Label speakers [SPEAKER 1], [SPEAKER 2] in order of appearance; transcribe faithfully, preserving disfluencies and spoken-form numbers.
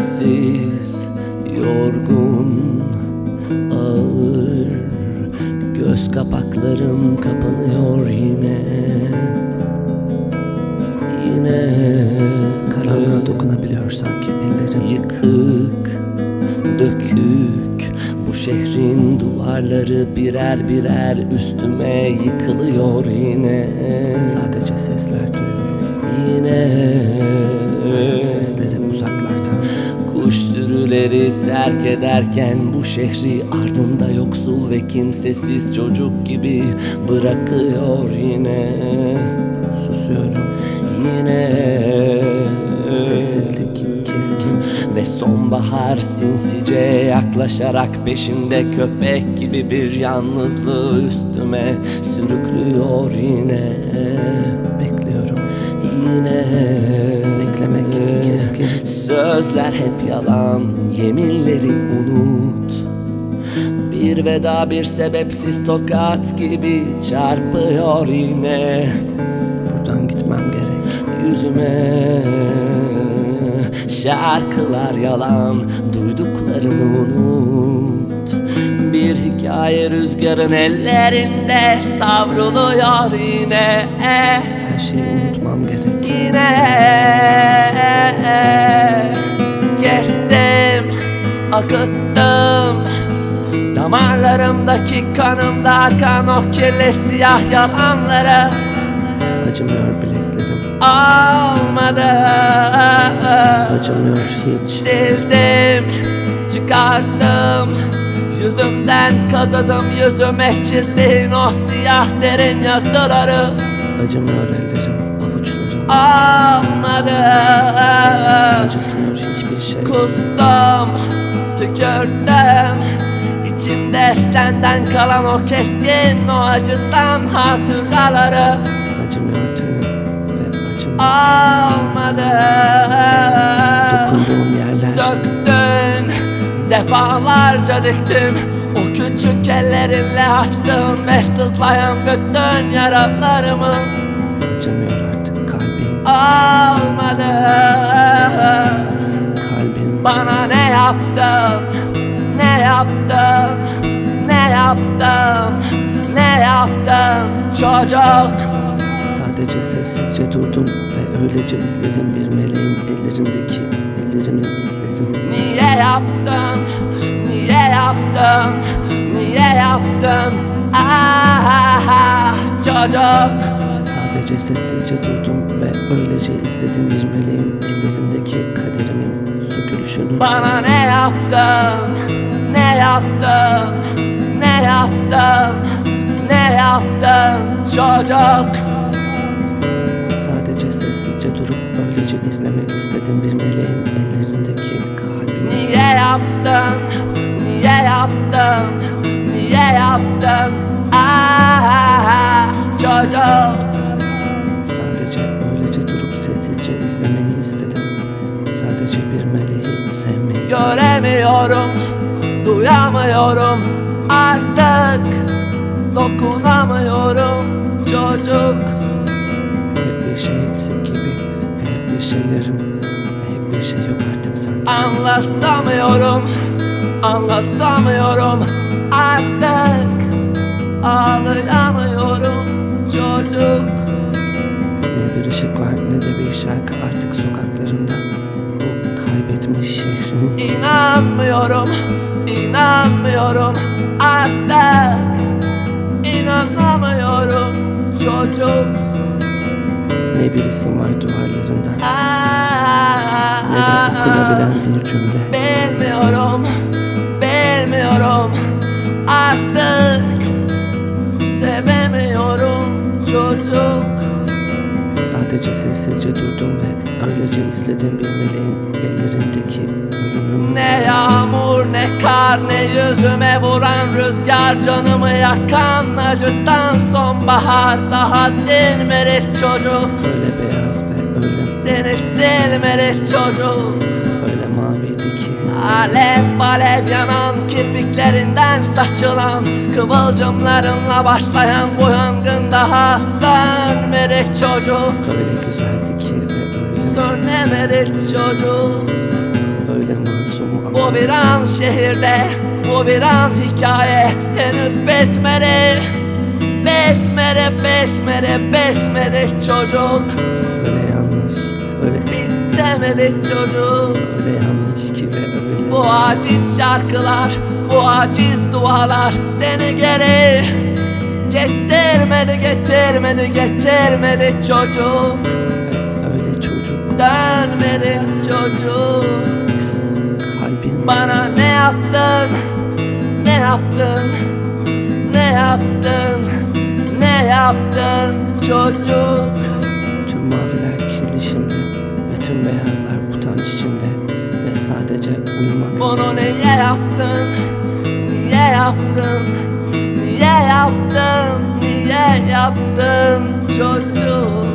[SPEAKER 1] Sessiz, yorgun, ağır, göz kapaklarım kapanıyor yine. Yine
[SPEAKER 2] Karanlığa dokunabiliyor sanki ellerim.
[SPEAKER 1] yıkık, dökük, bu şehrin duvarları birer birer üstüme yıkılıyor yine.
[SPEAKER 2] Sadece sesler duyuyorum.
[SPEAKER 1] Yine
[SPEAKER 2] Ayak sesleri uzaklardan.
[SPEAKER 1] kuş sürüleri terk ederken bu şehri ardında yoksul ve kimsesiz çocuk gibi bırakıyor yine.
[SPEAKER 2] Susuyorum.
[SPEAKER 1] Yine
[SPEAKER 2] Sessizlik keskin.
[SPEAKER 1] ve sonbahar sinsice yaklaşarak peşinde köpek gibi bir yalnızlığı üstüme sürüklüyor yine.
[SPEAKER 2] Bekliyorum.
[SPEAKER 1] Yine
[SPEAKER 2] Beklemek keskin.
[SPEAKER 1] Sözler hep yalan, yeminleri unut. Bir veda bir sebepsiz tokat gibi çarpıyor yine.
[SPEAKER 2] Buradan gitmem gerek.
[SPEAKER 1] Yüzüme şarkılar yalan, duyduklarını unut. Bir hikaye rüzgarın ellerinde savruluyor yine.
[SPEAKER 2] Her şeyi unutmam gerek.
[SPEAKER 1] Yine kestim, akıttım damarlarımdaki kanımda akan o kirli siyah yalanları.
[SPEAKER 2] Acımıyor bileklerim.
[SPEAKER 1] Olmadı,
[SPEAKER 2] Acımıyor hiç.
[SPEAKER 1] sildim, çıkarttım, yüzümden kazıdım, yüzüme çizdiğin o siyah derin yazıları.
[SPEAKER 2] Acımıyor ellerim, avuçlarım.
[SPEAKER 1] Olmadı,
[SPEAKER 2] Acıtmıyor hiçbir şey.
[SPEAKER 1] kustum, tükürdüm, içimde senden kalan o keskin, o acıdan hatıraları.
[SPEAKER 2] Acımıyor tenim ve acım.
[SPEAKER 1] Olmadı,
[SPEAKER 2] Dokunduğum yerler.
[SPEAKER 1] söktün, defalarca diktim, o küçük ellerinle açtın ve sızlayan bütün yaralarımı.
[SPEAKER 2] Acımıyor artık kalbim.
[SPEAKER 1] Olmadı,
[SPEAKER 2] Kalbim.
[SPEAKER 1] bana ne yaptın, ne yaptın, ne yaptın, ne yaptın çocuk.
[SPEAKER 2] Sadece sessizce durdum ve öylece izledim bir meleğin ellerindeki ellerimin izlerini.
[SPEAKER 1] Niye yaptın, niye yaptın, niye yaptın ah çocuk.
[SPEAKER 2] Sadece sessizce durdum ve öylece izledim bir meleğin ellerindeki kaderimin sökülüşünü.
[SPEAKER 1] Bana ne yaptın, ne yaptın, ne yaptın, ne yaptın çocuk.
[SPEAKER 2] Sadece sessizce durup öylece izlemek istedim bir meleğin ellerindeki kalbimi.
[SPEAKER 1] Niye yaptın, niye yaptın, niye yaptın ah çocuk.
[SPEAKER 2] Sadece öylece durup sessizce izlemeyi istedim. Sadece bir meleği sevmeyi.
[SPEAKER 1] Göremiyorum, duyamıyorum artık, dokunamıyorum çocuk.
[SPEAKER 2] Hep bir şey eksik gibi ve hep bir şey yarım ve hep bir şey yok artık sanki.
[SPEAKER 1] Anlatamıyorum, anlatamıyorum artık, ağlayamıyorum çocuk.
[SPEAKER 2] Ne bir ışık var ne de bir şarkı artık sokaklarında. Bu kaybetmiş şehrin.
[SPEAKER 1] İnanmıyorum, inanmıyorum artık, inanamıyorum çocuk.
[SPEAKER 2] Ne bir isim var duvarlarında
[SPEAKER 1] Ah,
[SPEAKER 2] ne de okunabilen bir cümle.
[SPEAKER 1] bilmiyorum, bilmiyorum artık, sevemiyorum çocuk.
[SPEAKER 2] Sadece sessizce durdum ve öylece izledim bir meleğin ellerindeki ölümümü.
[SPEAKER 1] Ne yağmur ne kar ne yüzüme vuran rüzgar, canımı yakan acıdan sonbahar daha dinmedi çocuk.
[SPEAKER 2] Öyle beyaz ve öyle
[SPEAKER 1] Seni silmedi çocuk.
[SPEAKER 2] öyle maviydi ki.
[SPEAKER 1] Alev alev yanan kirpiklerinden saçılan kıvılcımlarınla başlayan bu yangın daha sönmedi çocuk.
[SPEAKER 2] Öyle güzeldi ki ve öyle
[SPEAKER 1] Sönemedi çocuk.
[SPEAKER 2] öyle
[SPEAKER 1] Bu bir an şehirde, bu bir an hikaye. Henüz bitmedi, bitmedi, bitmedi, bitmedi çocuk.
[SPEAKER 2] Öyle yanlış, öyle
[SPEAKER 1] Bitemedi çocuk.
[SPEAKER 2] öyle yanlış ki ve öyle.
[SPEAKER 1] Bu aciz şarkılar, bu aciz dualar seni geri getirmedi, getirmedi, getirmedi çocuk.
[SPEAKER 2] Öyle çocuk
[SPEAKER 1] Dönmedi çocuk.
[SPEAKER 2] kalbim.
[SPEAKER 1] Bana ne yaptın, ne yaptın, ne yaptın, ne yaptın çocuk.
[SPEAKER 2] Tüm maviler kirli şimdi ve tüm beyazlar utanç içinde ve sadece uyumak.
[SPEAKER 1] Bunu niye yaptın, niye yaptın, niye yaptın, niye yaptın çocuk.